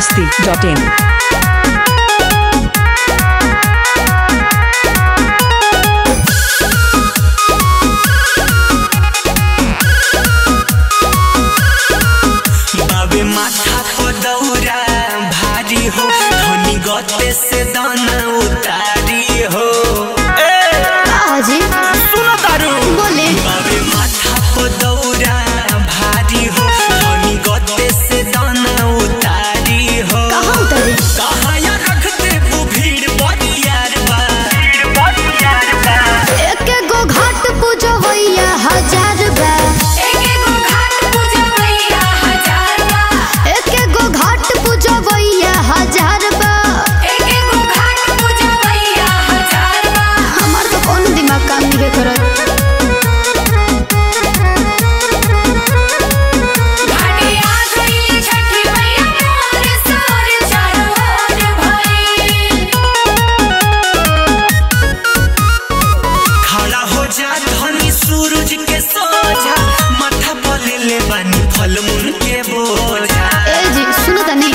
biharmasti.in माथा को दौरा भारी हो धनी गते से दाना उतारी हो जी सुनो तारू बोले बाबे माथा को दौरा भारी हो धनी गते से दाना उतारी हो कहाँ उतारी कहाँ या रख दे वो भीड़ बरियार बा एक गो घाट पूजवैया हजार बा सूरज के सोझा माथा पले ले बानी फल मुन के बोझा ए जी सुनो तनी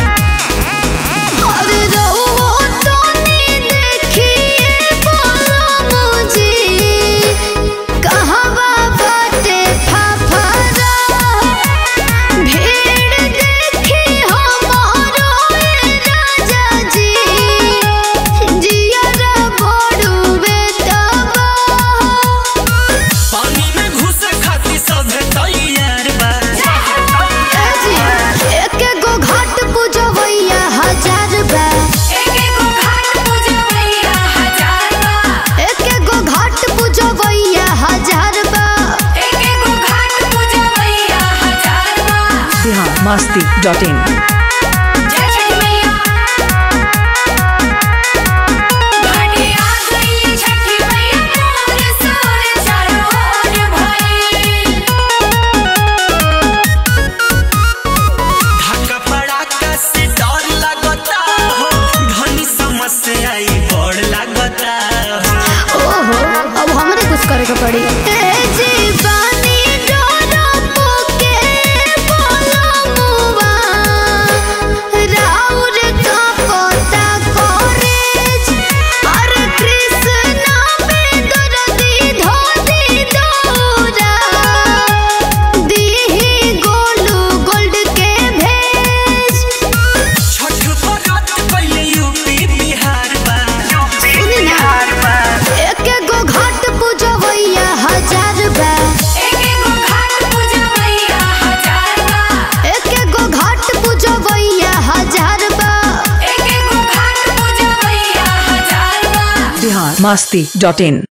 अरे रहो तनी देखिए बोलो मुझे कहां बाटे फाफरा भीड़ देखी हमारो राजा जी जिया बड़ुवे तबा पानी में घुस खाती सब तैयार बा एक गो घाट पूजवैया हजार बा एक गो घाट पूजवैया हजार बा biharmasti.in करे के पड़ी जीवानी डोरा पोके बोला मुवा राउर का पोता कोरेज अरे कृष्णा में दर्दी धोती दौरा दीही गोलू गोल्ड के भेज छठ बरात पहले यूपी बिहार बा एक गो घाट पूजवैया हजार बा एक गो घाट पूजवैया हजार बा biharmasti.in